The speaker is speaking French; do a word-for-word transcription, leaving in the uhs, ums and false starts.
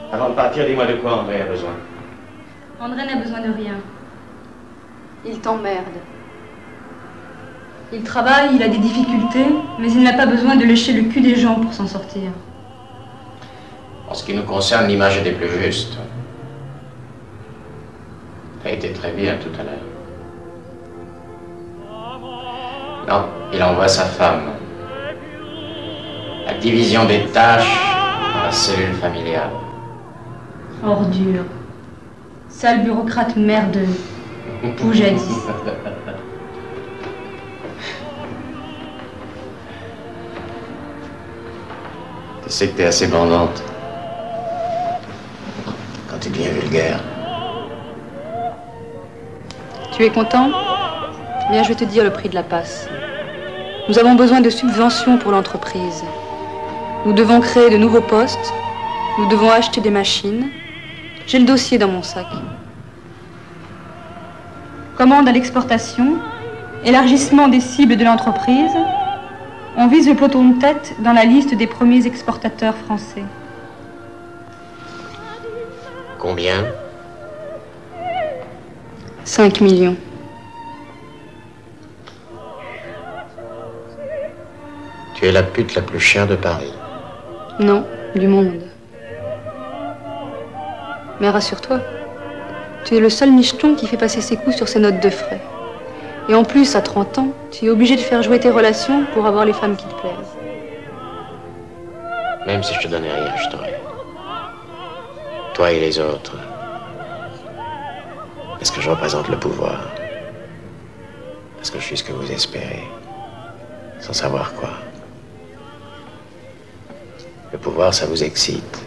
Avant de partir, dis-moi de quoi André a besoin. André n'a besoin de rien. Il t'emmerde. Il travaille, il a des difficultés, mais il n'a pas besoin de lécher le cul des gens pour s'en sortir. En ce qui nous concerne, l'image était plus juste. Ça a été très bien tout à l'heure. Non, il envoie sa femme. La division des tâches dans la cellule familiale. Ordure. Sale bureaucrate merdeux. Ou jadis. Tu sais que t'es assez bandante. Quand tu deviens vulgaire. Tu es content? Bien, je vais te dire le prix de la passe. Nous avons besoin de subventions pour l'entreprise. Nous devons créer de nouveaux postes. Nous devons acheter des machines. J'ai le dossier dans mon sac. Commande à l'exportation. Élargissement des cibles de l'entreprise. On vise le peloton de tête dans la liste des premiers exportateurs français. Combien? cinq millions. Tu es la pute la plus chère de Paris. Non, du monde. Mais rassure-toi, tu es le seul micheton qui fait passer ses coups sur ses notes de frais. Et en plus, à trente ans, tu es obligé de faire jouer tes relations pour avoir les femmes qui te plaisent. Même si je te donnais rien, je t'aurais. Toi et les autres. Parce que je représente le pouvoir. Parce que je suis ce que vous espérez. Sans savoir quoi. Le pouvoir, ça vous excite.